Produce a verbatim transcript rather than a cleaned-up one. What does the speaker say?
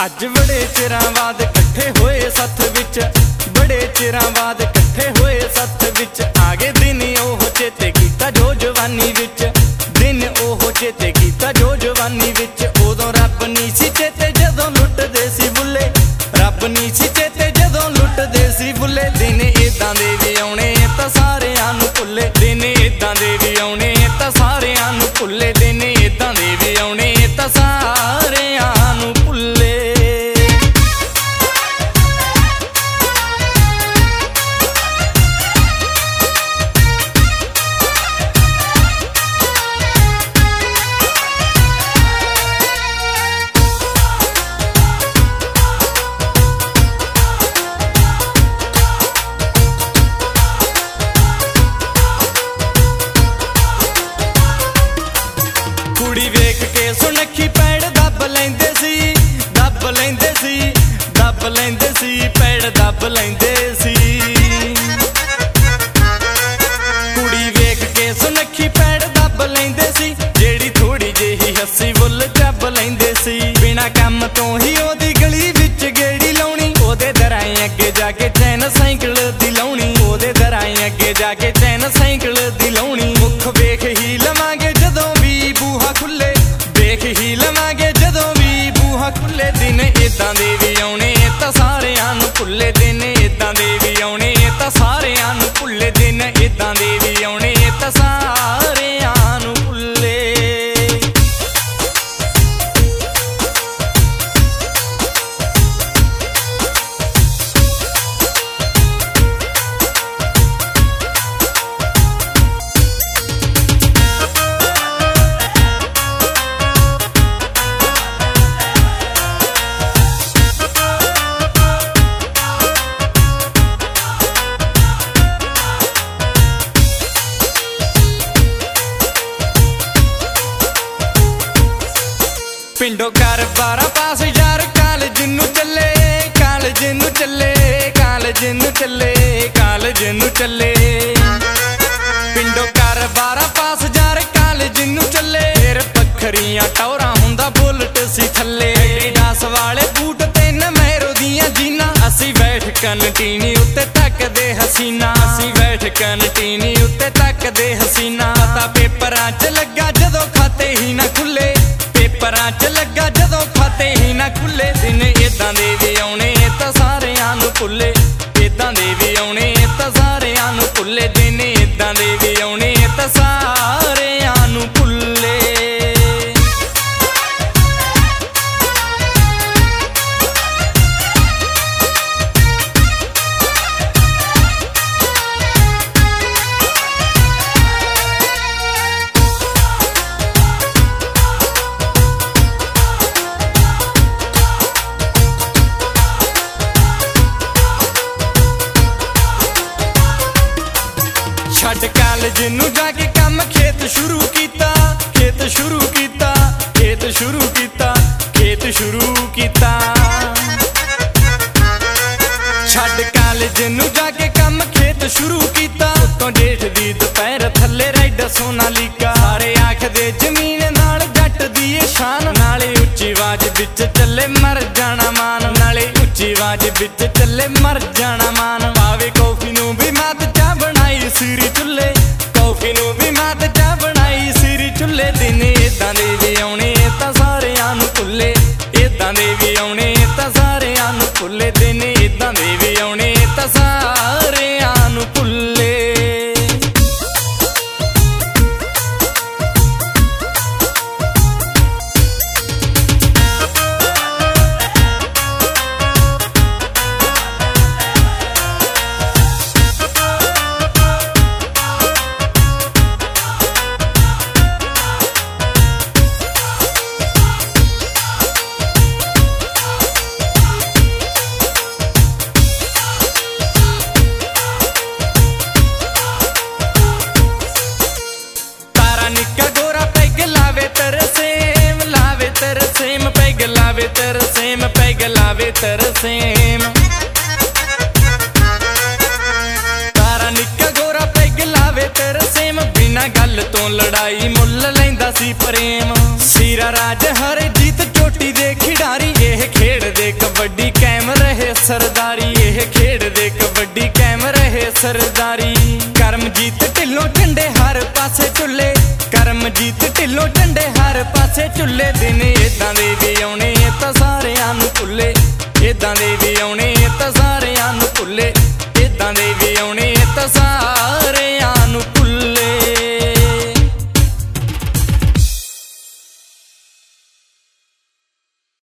अज बड़े चिरां बाद कट्ठे होए सत्थ विच, बड़े चिरां बाद कट्ठे होए सत्थ विच। आगे दिन ओह चेते कीता जो जवानी विच, दिन ओह चेते कीता जो जवानी विच। उदों रब नी सी चेते जदों लुटदे सी बुले, रब नी सी चेते जदों लुटदे सी बुले। दिन इदां दे भी आउणे तां सारेयां नूं भुल्ले, दिन इदां दे भी आउणे तां सारेयां नूं भुल्ले, दिन इदां दे भी आउणे तां सारेयां नूं भुल्ले। कुड़ी वेख के सुनखी पैड़ दब लैंदे सी, दब लैंदे सी, दब लैंदे सी, पैड़ दब लैंदे सी। कुड़ी वेख के सुनखी पैड़ दब लैंदे सी, जेड़ी थोड़ी जेही हसी बुल जब लैंदे सी। बिना कम तो ही ओदी गली विच गेड़ी लाउणी, ओदे दराएं अगे जाके चैन साइकिल दी लाउणी, ओदे दराएं अगे जाके चैन साइकिल दी लाउणी। मुख वेख ही लवांगे जदों भी बूहा खुले, वेख ही लवांगे जदों भी बूहा खुले। दिन इदां दे भी आउणे तां सारेयां नूं भुल्ले, दिन इदां दे भी आउणे तां सारेयां नूं भुल्ले, दिन इदां दे भी आउणे तां सारेयां नूं भुल्ले। पिंडों घर बारह पास यार कालज नूं चले, कालज नूं चले, कालज नूं चले, कालज नूं चले। पिंडों घर बारह पास यार कालज नूं चले, फिर पखरियां टौरा हुंदा बुलट सी थल्ले। डास वाले बूट ते नमैरो दियां जीना, असी बैठ कंटीनी उत्ते तकदे हसीना, असी बैठ कंटीनी उत्ते तकदे हसीना। पता पेपरां च लगा जदों खाते ही ना खुले, पेपरां च लगा जदों खाते ही ना खुले। दिन इदां दे भी आउणे तां सारेयां नूं भुल्ले, इदां दे भी आउणे तां सारेयां नूं भुल्ले, दिन इदां दे भी आउणे तां सारेयां नूं भुल्ले। छड्ड कालज नूं जाके कम खेत शुरू कीता, खेत शुरू कीता, खेत शुरू कीता, खेत शुरू कीता। छड्ड कालज नूं जाके कम खेत शुरू कीता, उत्तों जेठ दी दुपहर थल्ले राइड सोनालिका। सारे आखदे जमीन नाल जट दी ए शान, नाले उच्ची आवाज विच चले मर जाना मान, नाले उच्ची आवाज विच चले मर जाना मान। पावे कॉफी नूं भी मात चा बनाई सिरी चुल्ले, कॉफी नूं भी मात चा बनाई सिरी चुल्ले। दिन इदां दे भी आउणे तां सारेयां नूं भुल्ले, इदां दे भी आउणे तां सारेयां नूं भुल्ले, दिन इदां दे भी आउणे तां सारेयां नूं भुल्ले। लावे तरसेम पैग लावे तरसेम तारा निक्का गोरा पैग लावे तरसेम बिना गल तो लड़ाई मुल लैंदा सी प्रेम। सीरा राज हर जीत चोटी दे खिडारी ये खेड़ सरदारी ਇਹ ਖੇਡਦੇ कबड्डी कैम रहे सरदारी करमजीत ढिल्लों झंडे हर पासे चुले करमजीत ढिल्लों झंडे हर पासे चुले दिन